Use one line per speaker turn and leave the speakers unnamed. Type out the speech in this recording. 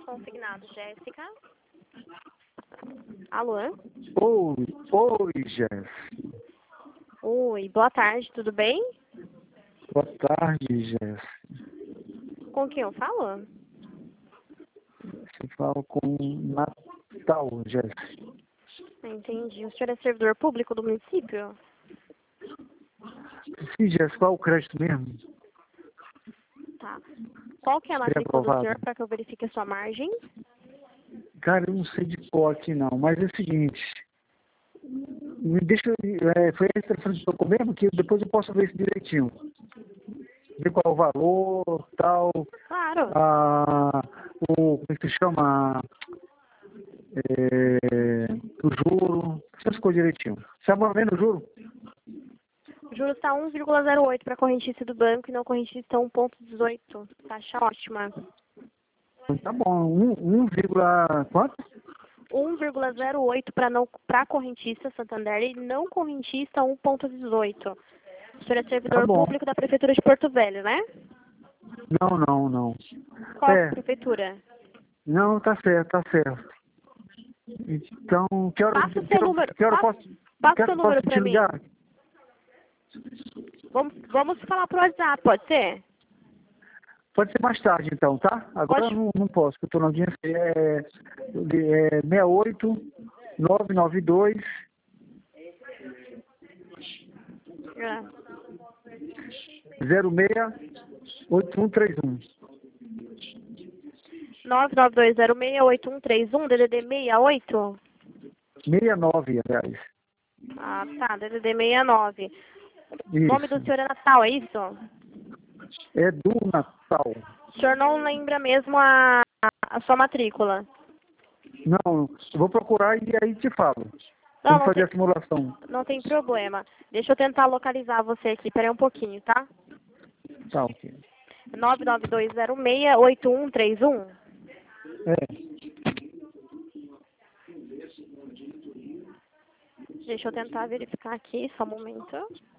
Consignado, Jéssica. Alô?
Oi, Jéssica.
Oi, boa tarde, tudo bem?
Boa tarde, Jéssica.
Com quem eu falo?
Você fala com Natal, Jéssica.
Entendi. O senhor é servidor público do município?
Sim, Jéssica, qual é o crédito mesmo?
Tá. Qual que é a matrícula do senhor para que eu verifique a sua margem?
Cara, eu não sei de qual aqui não, mas é o seguinte. Me deixa, foi esse telefone que tocou mesmo, que depois eu posso ver isso direitinho. Ver qual é o valor, tal.
Claro.
Como é que se chama? O juro, essas coisas direitinho. Sabe mais ou menos o juro?
O juro está 1,08 para correntícia do banco e não correntícia 1,18. Taxa ótima.
Tá bom, 1, quanto?
1,08 para correntista Santander e não correntista 1,18. O senhor é
Tá
servidor
bom.
público da Prefeitura de Porto Velho, né?
Não.
Qual prefeitura?
Não, tá certo. Então,
Passa o seu número.
que hora
Passa o seu número
posso
para
te
mim.
ligar?
Vamos falar pro WhatsApp, pode ser?
Pode ser mais tarde, então, tá? Agora
Pode.
eu não posso, porque eu tô na audiência. 68 992
É.
06 8131.
992068131, DDD 68?
69, aliás.
Ah, tá, DDD 69. O
Isso.
nome do senhor é Natal, é isso?
É do Natal.
O senhor não lembra mesmo a sua matrícula?
Não, eu vou procurar e aí te falo.
Não,
Vamos fazer a simulação.
não tem problema. Deixa eu tentar localizar você aqui, peraí um pouquinho, tá?
Tá, ok.
992068131.
É.
Deixa eu tentar verificar aqui, só um momento.